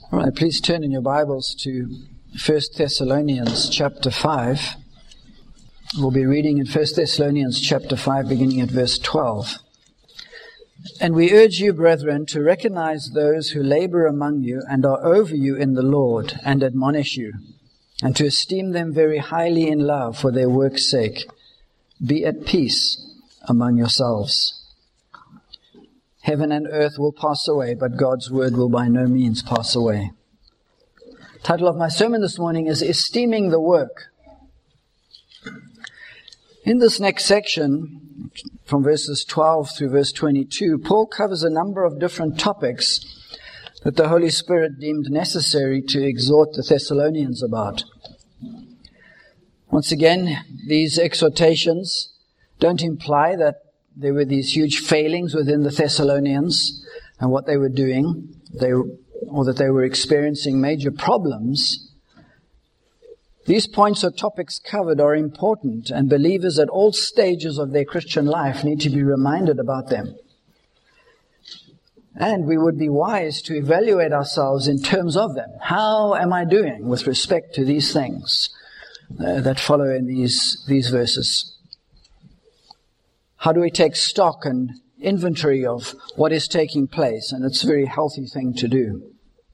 All right, please turn in your Bibles to 1 Thessalonians chapter 5. We'll be reading in 1 Thessalonians chapter 5, beginning at verse 12. And we urge you, brethren, to recognize those who labor among you and are over you in the Lord and admonish you, and to esteem them very highly in love for their work's sake. Be at peace among yourselves. Heaven and earth will pass away, but God's word will by no means pass away. The title of my sermon this morning is Esteeming the Work. In this next section, from verses 12 through verse 22, Paul covers a number of different topics that the Holy Spirit deemed necessary to exhort the Thessalonians about. Once again, these exhortations don't imply that there were these huge failings within the Thessalonians and what they were doing, or that they were experiencing major problems. These points or topics covered are important, and believers at all stages of their Christian life need to be reminded about them. And we would be wise to evaluate ourselves in terms of them. How am I doing with respect to these things that follow in these verses? How do we take stock and inventory of what is taking place? And it's a very healthy thing to do.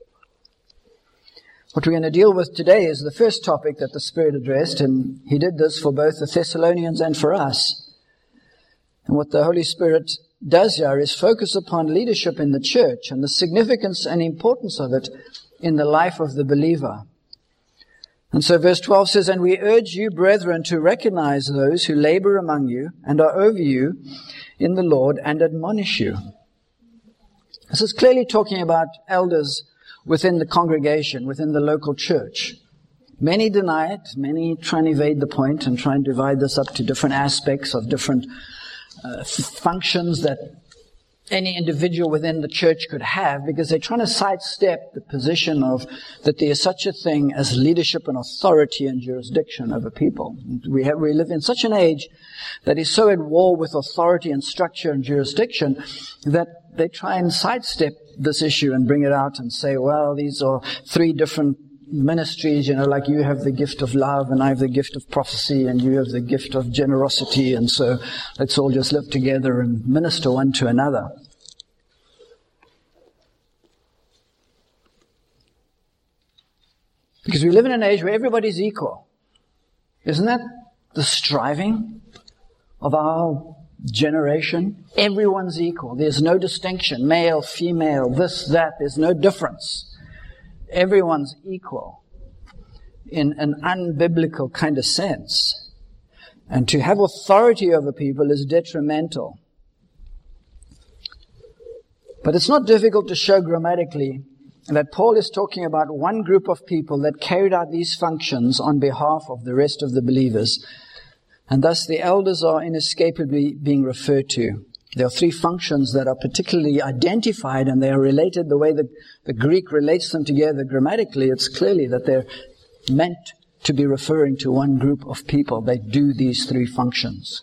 What we're going to deal with today is the first topic that the Spirit addressed, and He did this for both the Thessalonians and for us. And what the Holy Spirit does here is focus upon leadership in the church and the significance and importance of it in the life of the believer. And so verse 12 says, And we urge you, brethren, to recognize those who labor among you and are over you in the Lord and admonish you. This is clearly talking about elders within the congregation, within the local church. Many deny it. Many try and evade the point and try and divide this up to different aspects of different functions that any individual within the church could have, because they're trying to sidestep the position of that there is such a thing as leadership and authority and jurisdiction over people. We live in such an age that is so at war with authority and structure and jurisdiction that they try and sidestep this issue and bring it out and say, well, these are three different ministries, like you have the gift of love and I have the gift of prophecy and you have the gift of generosity, and so let's all just live together and minister one to another. Because we live in an age where everybody's equal. Isn't that the striving of our generation? Everyone's equal. There's no distinction. Male, female, this, that. There's no difference. Everyone's equal in an unbiblical kind of sense. And to have authority over people is detrimental. But it's not difficult to show grammatically that Paul is talking about one group of people that carried out these functions on behalf of the rest of the believers. And thus the elders are inescapably being referred to. There are three functions that are particularly identified, and they are related the way that the Greek relates them together grammatically. It's clearly that they're meant to be referring to one group of people. They do these three functions.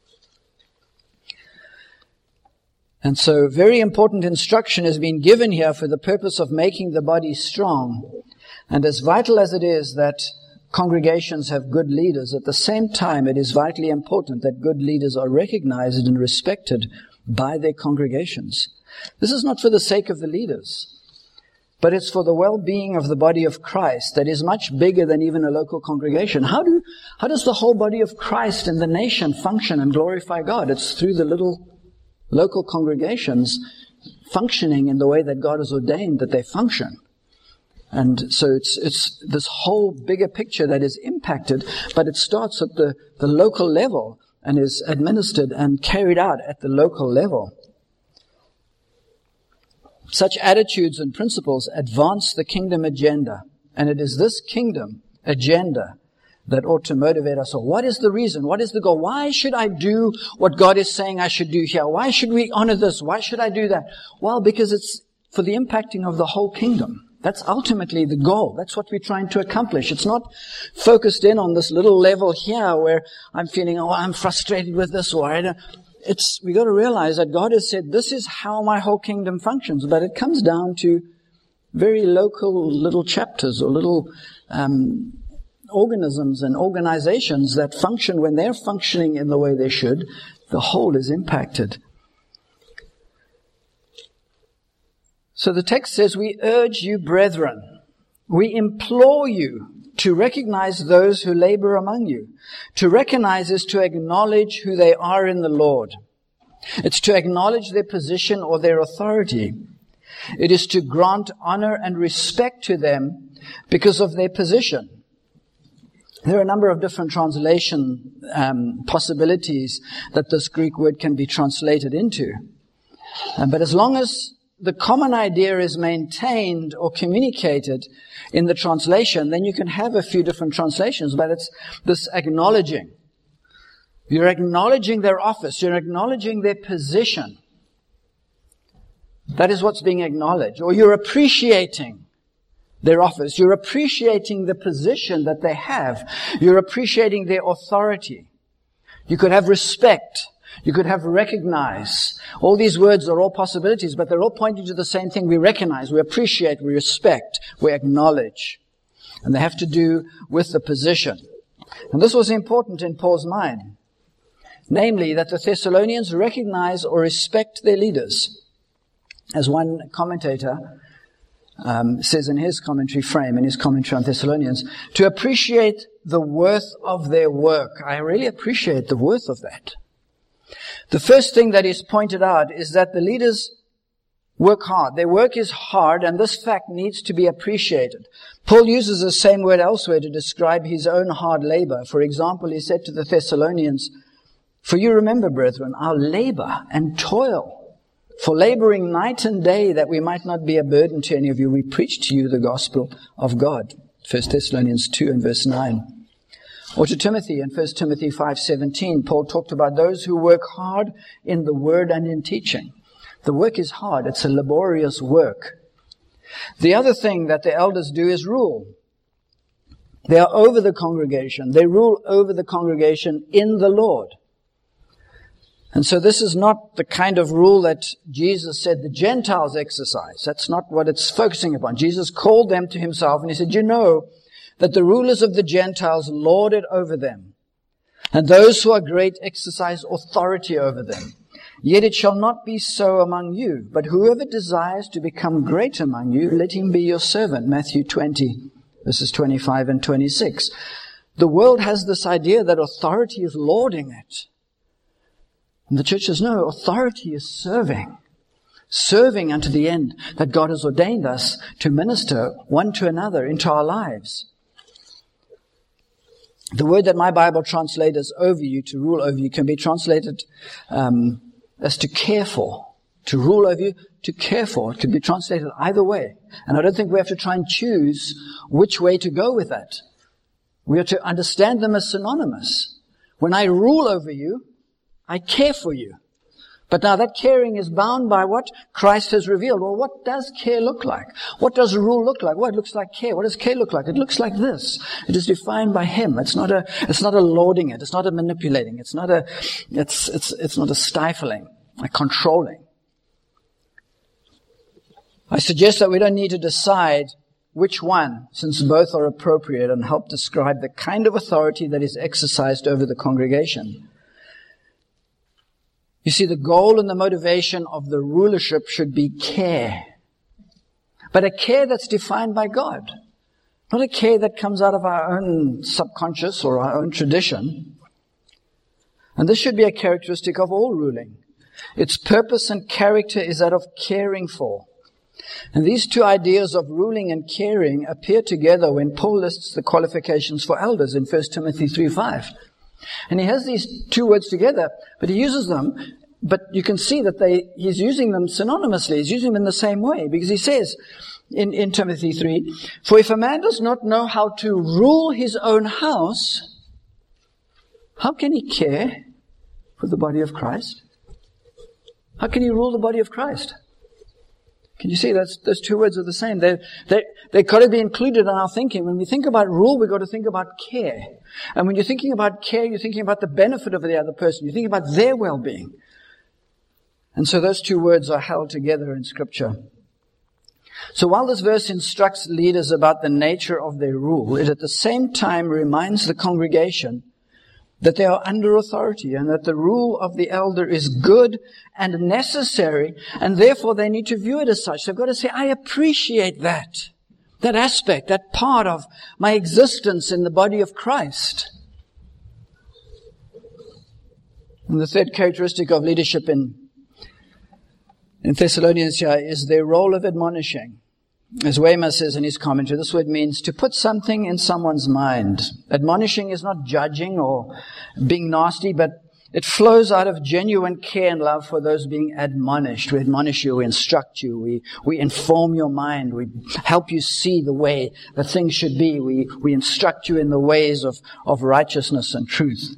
And so very important instruction has been given here for the purpose of making the body strong. And as vital as it is that congregations have good leaders, at the same time it is vitally important that good leaders are recognized and respected by their congregations. This is not for the sake of the leaders, but it's for the well-being of the body of Christ that is much bigger than even a local congregation. How does the whole body of Christ and the nation function and glorify God? It's through the little local congregations functioning in the way that God has ordained that they function. And so it's this whole bigger picture that is impacted, but it starts at the local level and is administered and carried out at the local level. Such attitudes and principles advance the kingdom agenda, and it is this kingdom agenda that ought to motivate us all. What is the reason? What is the goal? Why should I do what God is saying I should do here? Why should we honor this? Why should I do that? Well, because it's for the impacting of the whole kingdom. That's ultimately the goal. That's what we're trying to accomplish. It's not focused in on this little level here where I'm feeling, I'm frustrated with this, or I don't. We got to realize that God has said, this is how my whole kingdom functions. But it comes down to very local little chapters or little organisms and organizations that function, when they're functioning in the way they should, the whole is impacted. So the text says, we urge you, brethren, we implore you to recognize those who labor among you. To recognize is to acknowledge who they are in the Lord. It's to acknowledge their position or their authority. It is to grant honor and respect to them because of their position. There are a number of different translation possibilities that this Greek word can be translated into. But as long as the common idea is maintained or communicated in the translation, then you can have a few different translations, but it's this acknowledging. You're acknowledging their office. You're acknowledging their position. That is what's being acknowledged. Or you're appreciating their office. You're appreciating the position that they have. You're appreciating their authority. You could have respect. You could have recognize. All these words are all possibilities, but they're all pointing to the same thing. We recognize, we appreciate, we respect, we acknowledge. And they have to do with the position. And this was important in Paul's mind. Namely, that the Thessalonians recognize or respect their leaders. As one commentator says in his commentary frame, in his commentary on Thessalonians, to appreciate the worth of their work. I really appreciate the worth of that. The first thing that is pointed out is that the leaders work hard. Their work is hard, and this fact needs to be appreciated. Paul uses the same word elsewhere to describe his own hard labor. For example, he said to the Thessalonians, "For you remember, brethren, our labor and toil, for laboring night and day that we might not be a burden to any of you, we preach to you the gospel of God." 1 Thessalonians 2 and verse 9. Or to Timothy in 1 Timothy 5:17, Paul talked about those who work hard in the word and in teaching. The work is hard. It's a laborious work. The other thing that the elders do is rule. They are over the congregation. They rule over the congregation in the Lord. And so this is not the kind of rule that Jesus said the Gentiles exercise. That's not what it's focusing upon. Jesus called them to himself and he said, you know that the rulers of the Gentiles lord it over them, and those who are great exercise authority over them. Yet it shall not be so among you, but whoever desires to become great among you, let him be your servant. Matthew 20, verses 25 and 26. The world has this idea that authority is lording it. And the church says, no, authority is serving. Serving unto the end that God has ordained us to minister one to another into our lives. The word that my Bible translates as over you, to rule over you, can be translated as to care for. To rule over you, to care for. It could be translated either way. And I don't think we have to try and choose which way to go with that. We have to understand them as synonymous. When I rule over you, I care for you. But now that caring is bound by what Christ has revealed. Well, what does care look like? What does rule look like? Well, it looks like care. What does care look like? It looks like this. It is defined by Him. It's not a lording it. It's not a manipulating. It's not a stifling, a controlling. I suggest that we don't need to decide which one, since both are appropriate and help describe the kind of authority that is exercised over the congregation. You see, the goal and the motivation of the rulership should be care. But a care that's defined by God. Not a care that comes out of our own subconscious or our own tradition. And this should be a characteristic of all ruling. Its purpose and character is that of caring for. And these two ideas of ruling and caring appear together when Paul lists the qualifications for elders in 1 Timothy 3:5. And he has these two words together, but he uses them, but you can see that he's using them synonymously. He's using them in the same way, because he says in Timothy 3, for if a man does not know how to rule his own house, how can he care for the body of Christ? How can he rule the body of Christ? Can you see those two words are the same? They've got to be included in our thinking. When we think about rule, we've got to think about care. And when you're thinking about care, you're thinking about the benefit of the other person. You're thinking about their well-being. And so those two words are held together in Scripture. So while this verse instructs leaders about the nature of their rule, it at the same time reminds the congregation that they are under authority and that the rule of the elder is good and necessary, and therefore they need to view it as such. They've got to say, I appreciate that aspect, that part of my existence in the body of Christ. And the third characteristic of leadership in Thessalonians here is their role of admonishing. As Weymouth says in his commentary, this word means to put something in someone's mind. Admonishing is not judging or being nasty, but it flows out of genuine care and love for those being admonished. We admonish you, we instruct you, we inform your mind, we help you see the way that things should be. We instruct you in the ways of righteousness and truth.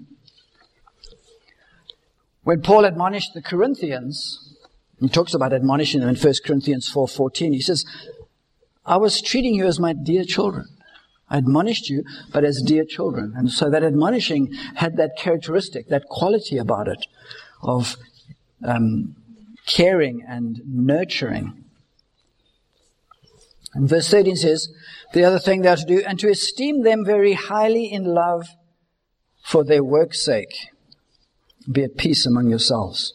When Paul admonished the Corinthians, he talks about admonishing them in 1 Corinthians 4:14. He says, I was treating you as my dear children. I admonished you, but as dear children. And so that admonishing had that characteristic, that quality about it of caring and nurturing. And verse 13 says, the other thing they are to do, and to esteem them very highly in love for their work's sake. Be at peace among yourselves.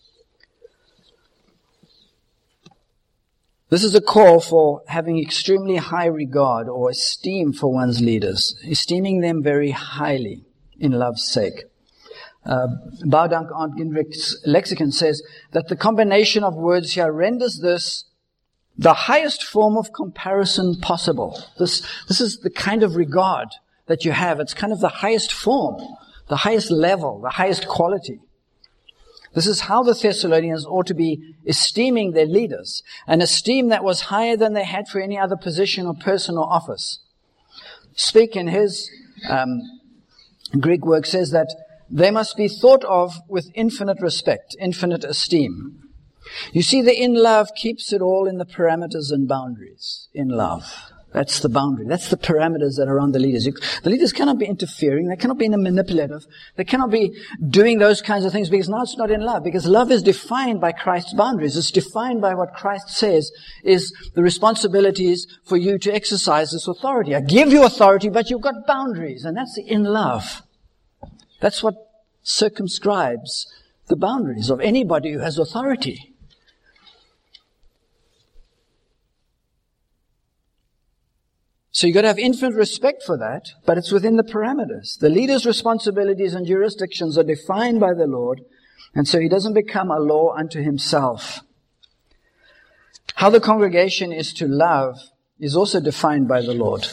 This is a call for having extremely high regard or esteem for one's leaders, esteeming them very highly in love's sake. Boudank Arndt Ginrich's lexicon says that the combination of words here renders this the highest form of comparison possible. This is the kind of regard that you have. It's kind of the highest form, the highest level, the highest quality. This is how the Thessalonians ought to be esteeming their leaders, an esteem that was higher than they had for any other position or person or office. Speak in his Greek work says that they must be thought of with infinite respect, infinite esteem. You see, the in love keeps it all in the parameters and boundaries. In love. That's the boundary. That's the parameters that are on the leaders. The leaders cannot be interfering. They cannot be manipulative. They cannot be doing those kinds of things because now it's not in love. Because love is defined by Christ's boundaries. It's defined by what Christ says is the responsibilities for you to exercise this authority. I give you authority, but you've got boundaries. And that's in love. That's what circumscribes the boundaries of anybody who has authority. So you've got to have infinite respect for that, but it's within the parameters. The leader's responsibilities and jurisdictions are defined by the Lord, and so he doesn't become a law unto himself. How the congregation is to love is also defined by the Lord.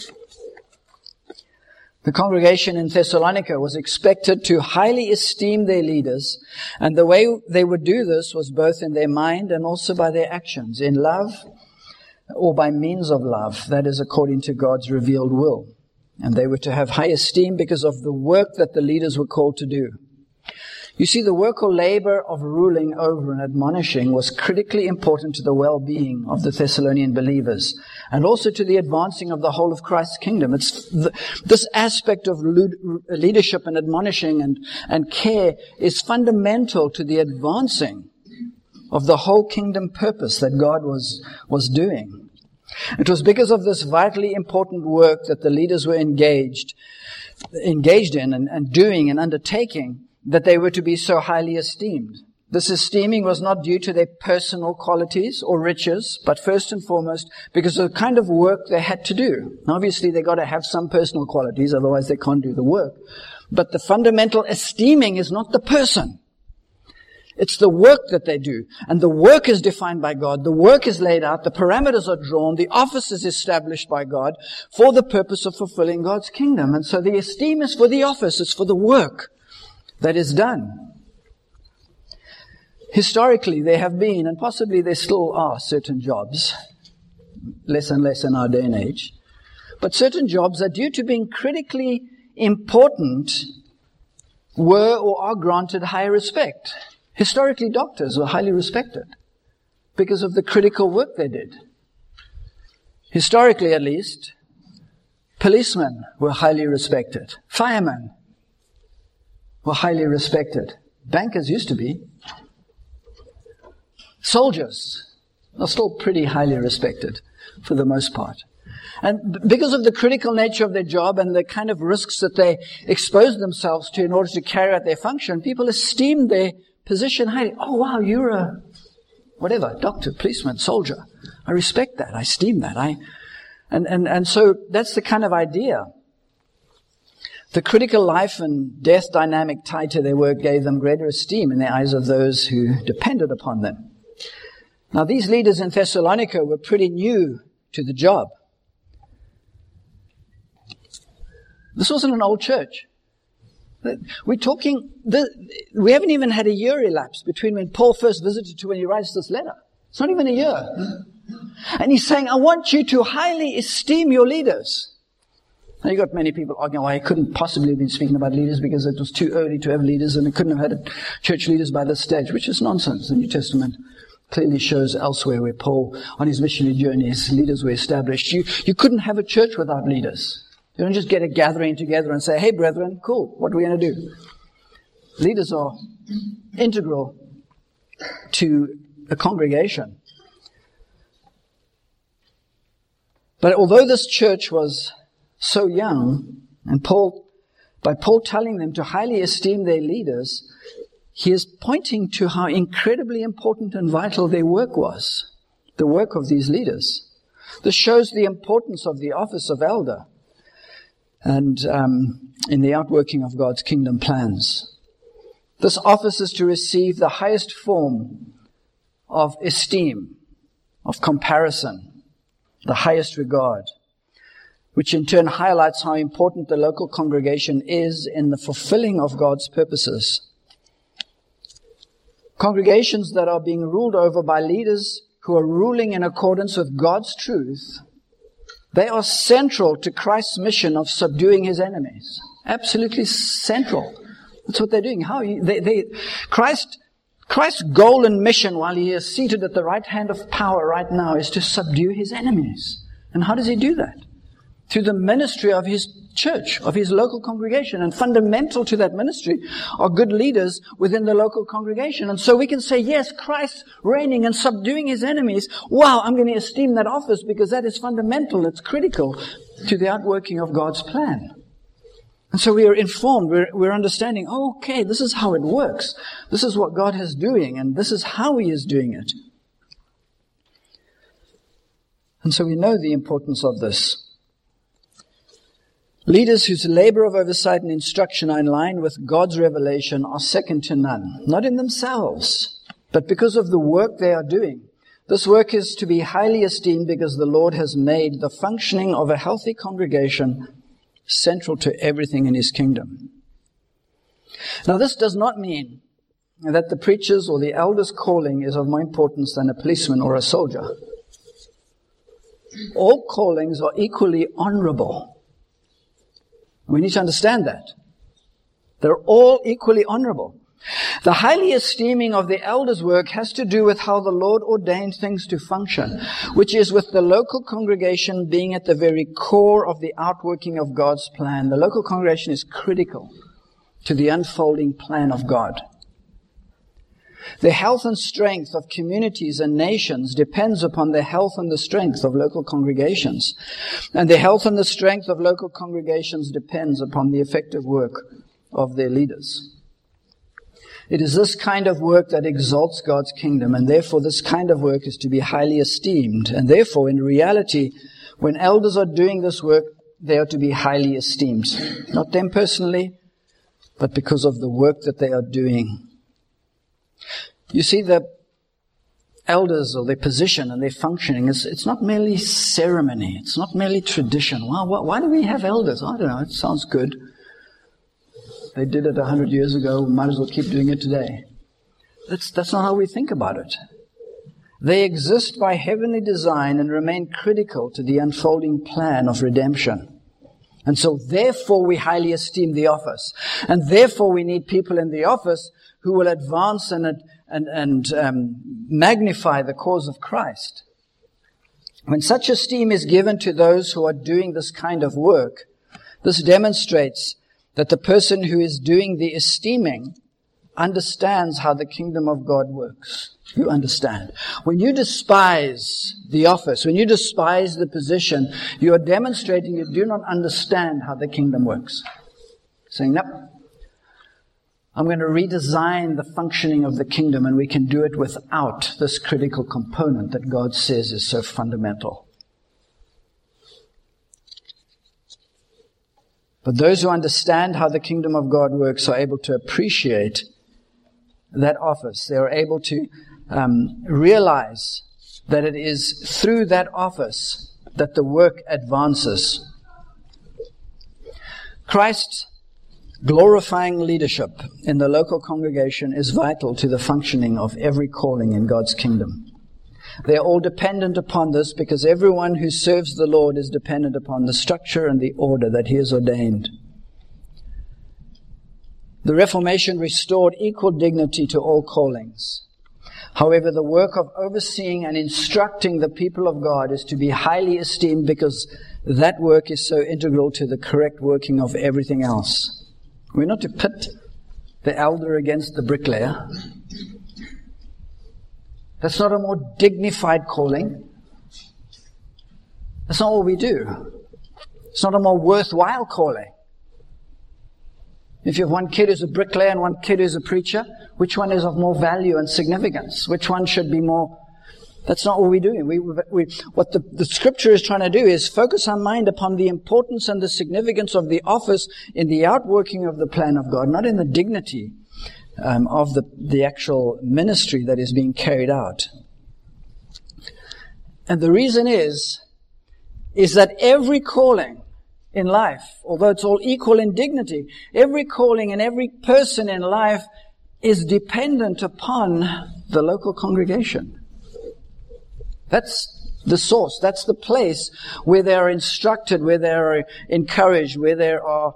The congregation in Thessalonica was expected to highly esteem their leaders, and the way they would do this was both in their mind and also by their actions, in love or by means of love, that is according to God's revealed will. And they were to have high esteem because of the work that the leaders were called to do. You see, the work or labor of ruling over and admonishing was critically important to the well-being of the Thessalonian believers and also to the advancing of the whole of Christ's kingdom. It's this aspect of leadership and admonishing and care is fundamental to the advancing of the whole kingdom purpose that God was doing. It was because of this vitally important work that the leaders were engaged in and doing and undertaking that they were to be so highly esteemed. This esteeming was not due to their personal qualities or riches, but first and foremost because of the kind of work they had to do. Now, obviously, they got to have some personal qualities, otherwise they can't do the work. But the fundamental esteeming is not the person. It's the work that they do. And the work is defined by God. The work is laid out. The parameters are drawn. The office is established by God for the purpose of fulfilling God's kingdom. And so the esteem is for the office. It's for the work that is done. Historically, there have been, and possibly there still are, certain jobs, less and less in our day and age, but certain jobs that, due to being critically important, were or are granted high respect. Historically, doctors were highly respected because of the critical work they did. Historically, at least, policemen were highly respected. Firemen were highly respected. Bankers used to be. Soldiers are still pretty highly respected. for the most part. And because of the critical nature of their job and the kind of risks that they expose themselves to in order to carry out their function, people esteem their position highly. Oh, wow, you're a whatever, doctor, policeman, soldier. I respect that. I esteem that. And so that's the kind of idea. The critical life and death dynamic tied to their work gave them greater esteem in the eyes of those who depended upon them. Now, these leaders in Thessalonica were pretty new to the job. This wasn't an old church. We haven't even had a year elapsed between when Paul first visited to when he writes this letter. It's not even a year. And he's saying, I want you to highly esteem your leaders. Now, you got many people arguing, why he couldn't possibly have been speaking about leaders because it was too early to have leaders and he couldn't have had church leaders by this stage, which is nonsense. The New Testament clearly shows elsewhere where Paul, on his missionary journeys, leaders were established. You couldn't have a church without leaders. You don't just get a gathering together and say, hey, brethren, cool, what are we going to do? Leaders are integral to a congregation. But although this church was so young, and by Paul telling them to highly esteem their leaders, he is pointing to how incredibly important and vital their work was, the work of these leaders. This shows the importance of the office of elder and in the outworking of God's kingdom plans. This office is to receive the highest form of esteem, of comparison, the highest regard, which in turn highlights how important the local congregation is in the fulfilling of God's purposes. Congregations that are being ruled over by leaders who are ruling in accordance with God's truth, they are central to Christ's mission of subduing his enemies. Absolutely central. That's what they're doing. Christ's goal and mission while he is seated at the right hand of power right now is to subdue his enemies. And how does he do that? Through the ministry of his church, of his local congregation. And fundamental to that ministry are good leaders within the local congregation. And so we can say, yes, Christ reigning and subduing his enemies. Wow, I'm going to esteem that office because that is fundamental. It's critical to the outworking of God's plan. And so we are informed, we're understanding, okay, this is how it works. This is what God is doing, and this is how he is doing it. And so we know the importance of this. Leaders whose labor of oversight and instruction are in line with God's revelation are second to none. Not in themselves, but because of the work they are doing. This work is to be highly esteemed because the Lord has made the functioning of a healthy congregation central to everything in his kingdom. Now, this does not mean that the preacher's or the elder's calling is of more importance than a policeman or a soldier. All callings are equally honorable. We need to understand that. They're all equally honorable. The highly esteeming of the elder's work has to do with how the Lord ordained things to function, which is with the local congregation being at the very core of the outworking of God's plan. The local congregation is critical to the unfolding plan of God. The health and strength of communities and nations depends upon the health and the strength of local congregations. And the health and the strength of local congregations depends upon the effective work of their leaders. It is this kind of work that exalts God's kingdom, and therefore this kind of work is to be highly esteemed. And therefore, in reality, when elders are doing this work, they are to be highly esteemed. Not them personally, but because of the work that they are doing. You see, the elders or their position and their functioning, it's not merely ceremony. It's not merely tradition. Well, why do we have elders? I don't know. It sounds good. They did it 100 years ago. We might as well keep doing it today. That's not how we think about it. They exist by heavenly design and remain critical to the unfolding plan of redemption. And so therefore we highly esteem the office. And therefore we need people in the office who will advance and magnify the cause of Christ. When such esteem is given to those who are doing this kind of work, this demonstrates that the person who is doing the esteeming understands how the kingdom of God works. You understand. When you despise the office, when you despise the position, you are demonstrating you do not understand how the kingdom works. Saying, nope, I'm going to redesign the functioning of the kingdom, and we can do it without this critical component that God says is so fundamental. But those who understand how the kingdom of God works are able to appreciate that office. They are able to realize that it is through that office that the work advances. Christ's glorifying leadership in the local congregation is vital to the functioning of every calling in God's kingdom. They are all dependent upon this because everyone who serves the Lord is dependent upon the structure and the order that He has ordained. The Reformation restored equal dignity to all callings. However, the work of overseeing and instructing the people of God is to be highly esteemed because that work is so integral to the correct working of everything else. We're not to pit the elder against the bricklayer. That's not a more dignified calling. That's not what we do. It's not a more worthwhile calling. If you have one kid who's a bricklayer and one kid who's a preacher, which one is of more value and significance? Which one should be more? That's not what we're doing. What the scripture is trying to do is focus our mind upon the importance and the significance of the office in the outworking of the plan of God, not in the dignity of the actual ministry that is being carried out. And the reason is that every calling in life, although it's all equal in dignity, every calling and every person in life is dependent upon the local congregation. That's the source. That's the place where they are instructed, where they are encouraged, where they are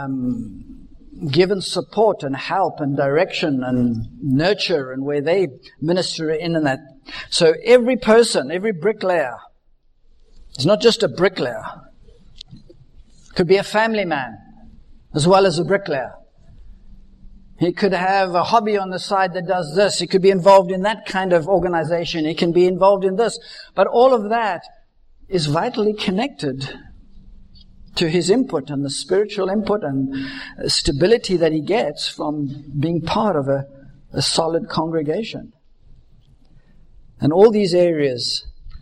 given support and help and direction and nurture, and where they minister in and that. So every person, every bricklayer, is not just a bricklayer. Could be a family man as well as a bricklayer. He could have a hobby on the side that does this. He could be involved in that kind of organization. He can be involved in this. But all of that is vitally connected to his input and the spiritual input and stability that he gets from being part of a solid congregation. And all these areas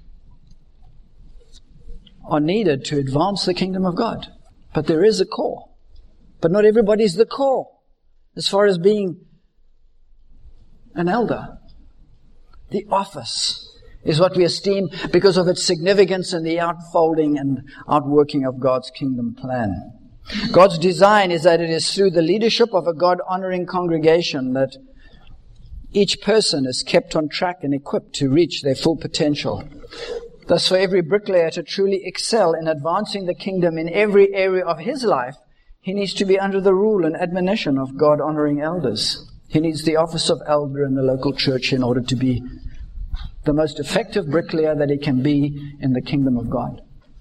are needed to advance the kingdom of God. But there is a core. But not everybody's the core as far as being an elder. The office is what we esteem because of its significance in the outfolding and outworking of God's kingdom plan. God's design is that it is through the leadership of a God-honoring congregation that each person is kept on track and equipped to reach their full potential. Thus, for every bricklayer to truly excel in advancing the kingdom in every area of his life, he needs to be under the rule and admonition of God-honoring elders. He needs the office of elder in the local church in order to be the most effective bricklayer that he can be in the kingdom of God.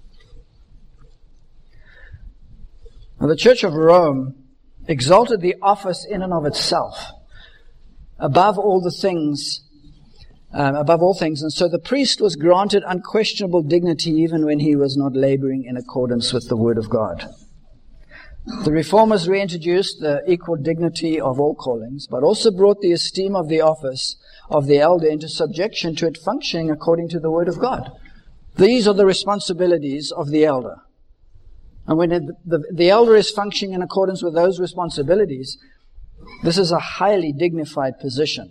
Now, the Church of Rome exalted the office in and of itself above all things, and so the priest was granted unquestionable dignity even when he was not laboring in accordance with the Word of God. The Reformers reintroduced the equal dignity of all callings, but also brought the esteem of the office of the elder into subjection to it functioning according to the Word of God. These are the responsibilities of the elder. And when the elder is functioning in accordance with those responsibilities, this is a highly dignified position.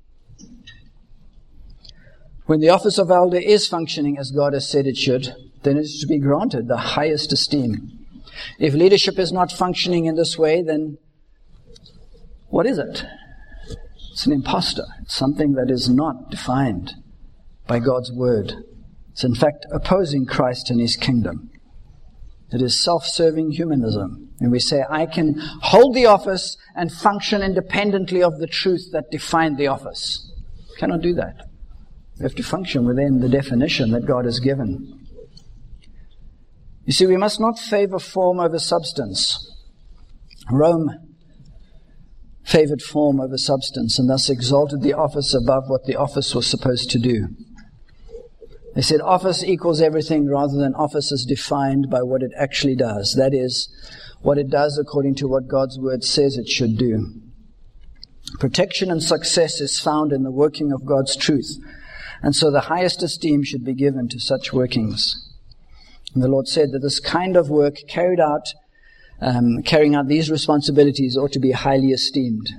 When the office of elder is functioning as God has said it should, then it is to be granted the highest esteem. If leadership is not functioning in this way, then what is it? It's an impostor. It's something that is not defined by God's word. It's in fact opposing Christ and His kingdom. It is self-serving humanism. And we say, I can hold the office and function independently of the truth that defined the office. You cannot do that. We have to function within the definition that God has given. You see, we must not favor form over substance. Rome favored form over substance, and thus exalted the office above what the office was supposed to do. They said office equals everything rather than office is defined by what it actually does. That is, what it does according to what God's word says it should do. Protection and success is found in the working of God's truth, and so the highest esteem should be given to such workings. And the Lord said that this kind of work carrying out these responsibilities ought to be highly esteemed.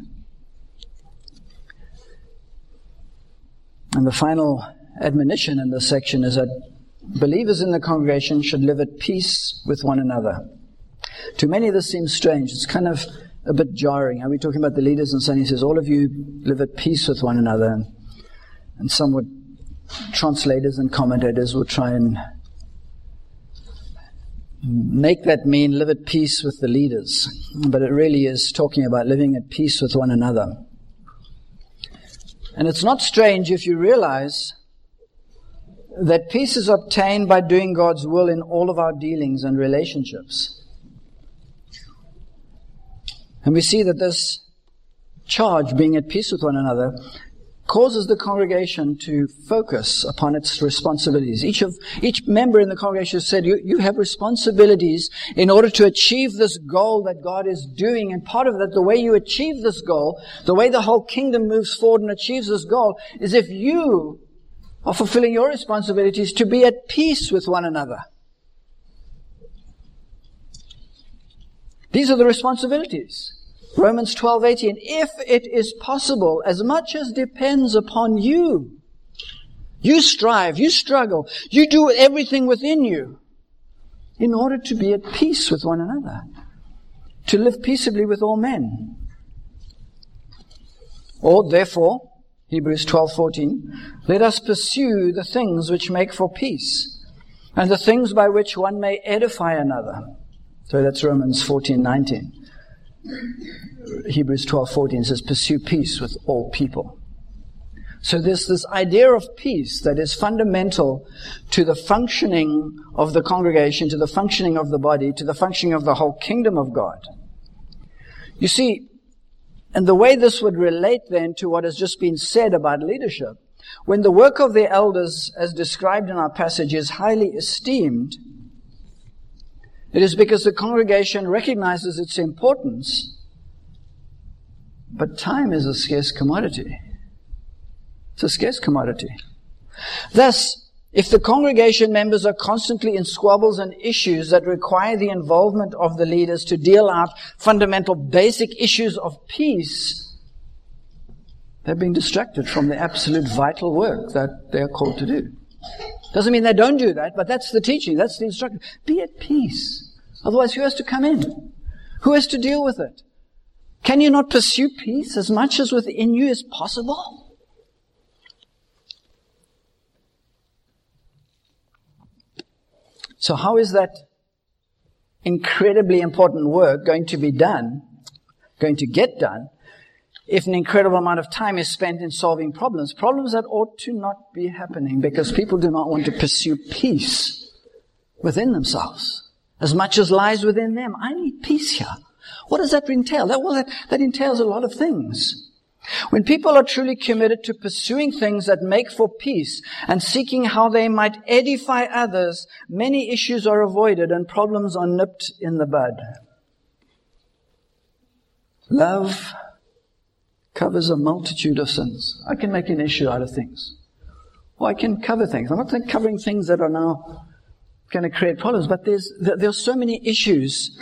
And the final admonition in this section is that believers in the congregation should live at peace with one another. To many this seems strange. It's kind of a bit jarring. Are we talking about the leaders? And Sonny says, all of you live at peace with one another. And some translators and commentators will try and make that mean live at peace with the leaders. But it really is talking about living at peace with one another. And it's not strange if you realize that peace is obtained by doing God's will in all of our dealings and relationships. And we see that this charge, being at peace with one another, causes the congregation to focus upon its responsibilities. Each member in the congregation said, you have responsibilities in order to achieve this goal that God is doing. And part of that, the way you achieve this goal, the way the whole kingdom moves forward and achieves this goal, is if you are fulfilling your responsibilities to be at peace with one another. These are the responsibilities. Romans 12:18. If it is possible, as much as depends upon you, you strive, you struggle, you do everything within you in order to be at peace with one another, to live peaceably with all men. Or, therefore, Hebrews 12:14, let us pursue the things which make for peace, and the things by which one may edify another. So that's Romans 14:19. Hebrews 12:14 says, pursue peace with all people. So there's this idea of peace that is fundamental to the functioning of the congregation, to the functioning of the body, to the functioning of the whole kingdom of God. You see, and the way this would relate then to what has just been said about leadership, when the work of the elders, as described in our passage, is highly esteemed, it is because the congregation recognizes its importance, but time is a scarce commodity. It's a scarce commodity. Thus, if the congregation members are constantly in squabbles and issues that require the involvement of the leaders to deal out fundamental basic issues of peace, they're being distracted from the absolute vital work that they're called to do. Doesn't mean they don't do that, but that's the teaching, that's the instruction. Be at peace. Otherwise, who has to come in? Who has to deal with it? Can you not pursue peace as much as within you is possible? So how is that incredibly important work going to get done, if an incredible amount of time is spent in solving problems that ought to not be happening because people do not want to pursue peace within themselves as much as lies within them? I need peace here. What does that entail? That entails a lot of things. When people are truly committed to pursuing things that make for peace and seeking how they might edify others, many issues are avoided and problems are nipped in the bud. Love covers a multitude of sins. I can make an issue out of things. Or I can cover things. I'm not covering things that are now going to create problems, but there's so many issues.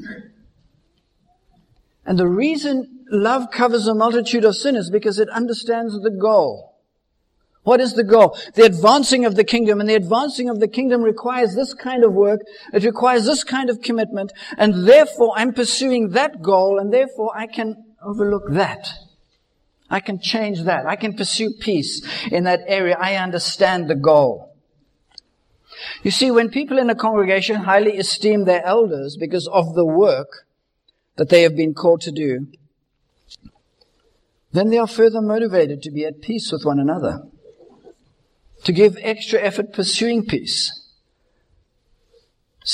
And the reason love covers a multitude of sin is because it understands the goal. What is the goal? The advancing of the kingdom. And the advancing of the kingdom requires this kind of work. It requires this kind of commitment. And therefore, I'm pursuing that goal. And therefore, I can overlook that. I can change that. I can pursue peace in that area. I understand the goal. You see, when people in a congregation highly esteem their elders because of the work that they have been called to do, then they are further motivated to be at peace with one another, to give extra effort pursuing peace,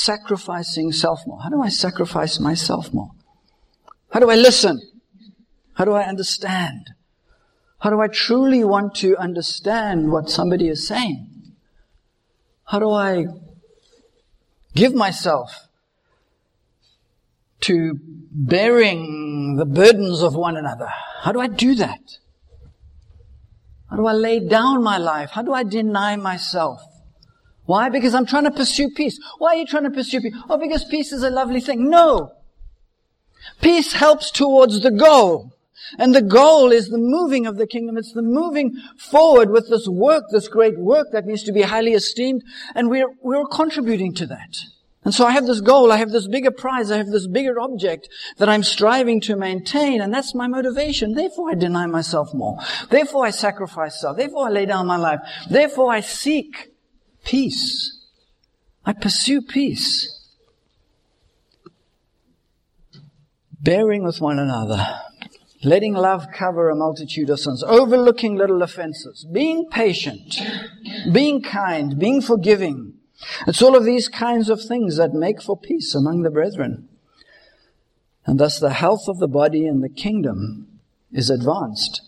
sacrificing self more. How do I sacrifice myself more? How do I listen? How do I understand? How do I truly want to understand what somebody is saying? How do I give myself to bearing the burdens of one another? How do I do that? How do I lay down my life? How do I deny myself? Why? Because I'm trying to pursue peace. Why are you trying to pursue peace? Oh, because peace is a lovely thing. No. Peace helps towards the goal. And the goal is the moving of the kingdom. It's the moving forward with this work, this great work that needs to be highly esteemed. And we're contributing to that. And so I have this goal, I have this bigger prize, I have this bigger object that I'm striving to maintain, and that's my motivation. Therefore I deny myself more. Therefore I sacrifice self. Therefore I lay down my life. Therefore I seek peace. I pursue peace. Bearing with one another. Letting love cover a multitude of sins. Overlooking little offenses. Being patient. Being kind. Being forgiving. It's all of these kinds of things that make for peace among the brethren. And thus the health of the body and the kingdom is advanced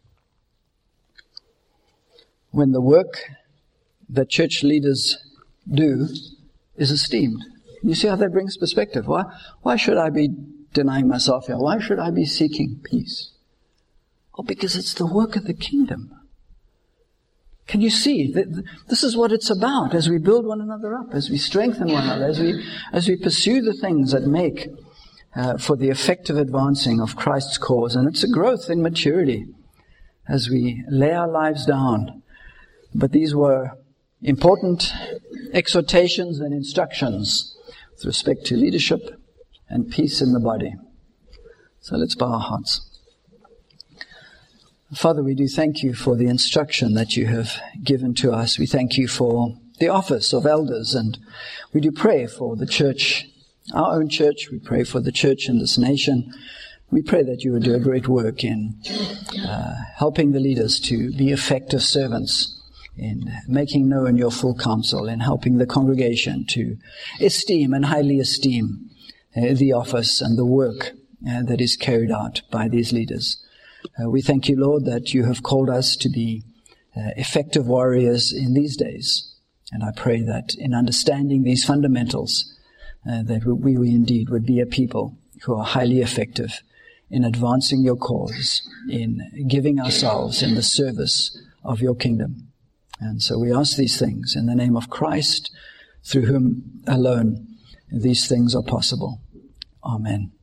when the work that church leaders do is esteemed. You see how that brings perspective? Why should I be denying myself here? Why should I be seeking peace? Oh, because it's the work of the kingdom. Can you see? This is what it's about as we build one another up, as we strengthen one another, as we pursue the things that make for the effective advancing of Christ's cause. And it's a growth in maturity as we lay our lives down. But these were important exhortations and instructions with respect to leadership and peace in the body. So let's bow our hearts. Father, we do thank you for the instruction that you have given to us. We thank you for the office of elders, and we do pray for the church, our own church. We pray for the church in this nation. We pray that you would do a great work in helping the leaders to be effective servants, in making known your full counsel, in helping the congregation to esteem and highly esteem the office and the work that is carried out by these leaders. We thank you, Lord, that you have called us to be effective warriors in these days. And I pray that in understanding these fundamentals, that we indeed would be a people who are highly effective in advancing your cause, in giving ourselves in the service of your kingdom. And so we ask these things in the name of Christ, through whom alone these things are possible. Amen.